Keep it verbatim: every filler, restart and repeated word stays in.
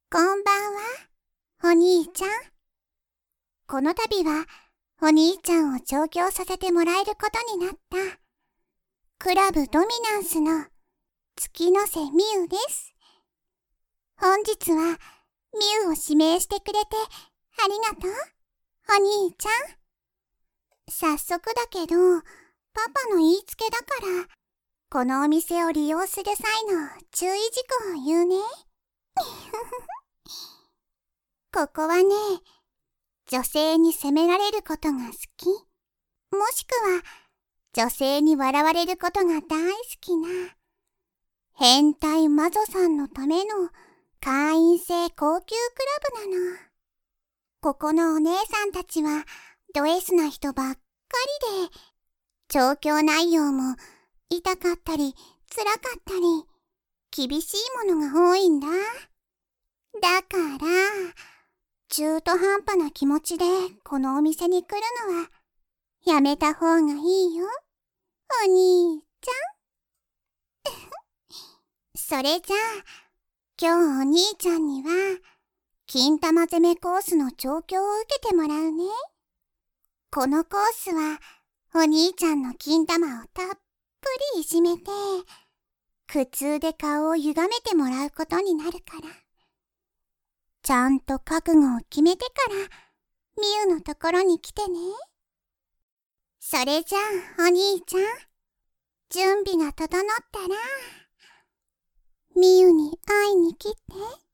こんばんは、お兄ちゃん。この度は、お兄ちゃんを調教させてもらえることになった。クラブドミナンスの月の瀬みゆです。本日は、みゆを指名してくれてありがとう、お兄ちゃん。早速だけど、パパの言いつけだから、このお店を利用する際の注意事項を言うね。ここはね、女性に責められることが好き、もしくは女性に笑われることが大好きな変態魔女さんのための会員制高級クラブなの。ここのお姉さんたちはド S な人ばっかりで、調教内容も痛かったり辛かったり厳しいものが多いんだ。だから中途半端な気持ちでこのお店に来るのはやめた方がいいよ、お兄ちゃん。それじゃあ、今日お兄ちゃんには金玉攻めコースの調教を受けてもらうね。このコースはお兄ちゃんの金玉をたっぷりいじめて、苦痛で顔を歪めてもらうことになるから、ちゃんと覚悟を決めてからみゆのところに来てね。それじゃあお兄ちゃん、準備が整ったらみゆに会いに来て。